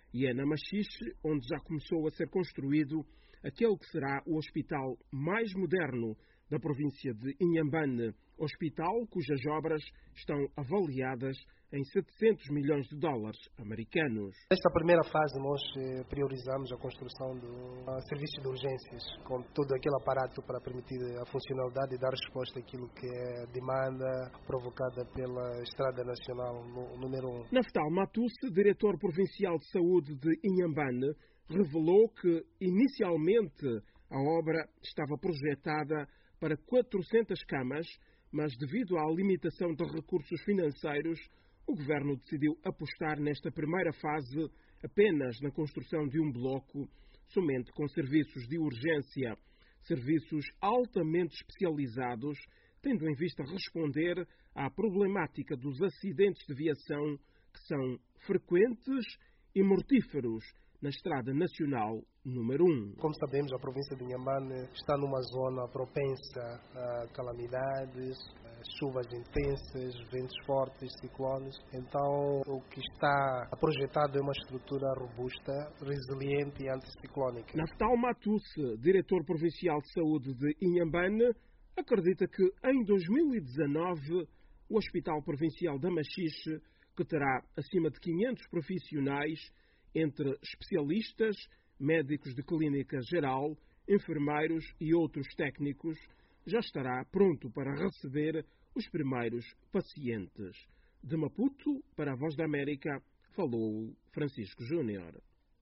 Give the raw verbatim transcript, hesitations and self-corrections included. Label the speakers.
Speaker 1: E é na Machixe onde já começou a ser construído aquele que será o hospital mais moderno da província de Inhambane, hospital cujas obras estão avaliadas em setecentos milhões de dólares americanos.
Speaker 2: Nesta primeira fase nós priorizamos a construção do serviço de urgências, com todo aquele aparato para permitir a funcionalidade e dar resposta àquilo que é a demanda provocada pela Estrada Nacional número um.
Speaker 1: Naftal Matusse, diretor provincial de saúde de Inhambane, revelou que inicialmente a obra estava projetada para quatrocentas camas, mas devido à limitação de recursos financeiros, o governo decidiu apostar nesta primeira fase apenas na construção de um bloco, somente com serviços de urgência, serviços altamente especializados, tendo em vista responder à problemática dos acidentes de viação que são frequentes e mortíferos na Estrada Nacional número um.
Speaker 2: Como sabemos, a província de Inhambane está numa zona propensa a calamidades, a chuvas intensas, ventos fortes, ciclones. Então, o que está projetado é uma estrutura robusta, resiliente e anticiclónica.
Speaker 1: Naftal Matusse, diretor provincial de saúde de Inhambane, acredita que em dois mil e dezanove o Hospital Provincial da Machixe, que terá acima de quinhentos profissionais, entre especialistas, médicos de clínica geral, enfermeiros e outros técnicos, já estará pronto para receber os primeiros pacientes. De Maputo, para a Voz da América, falou Francisco Júnior.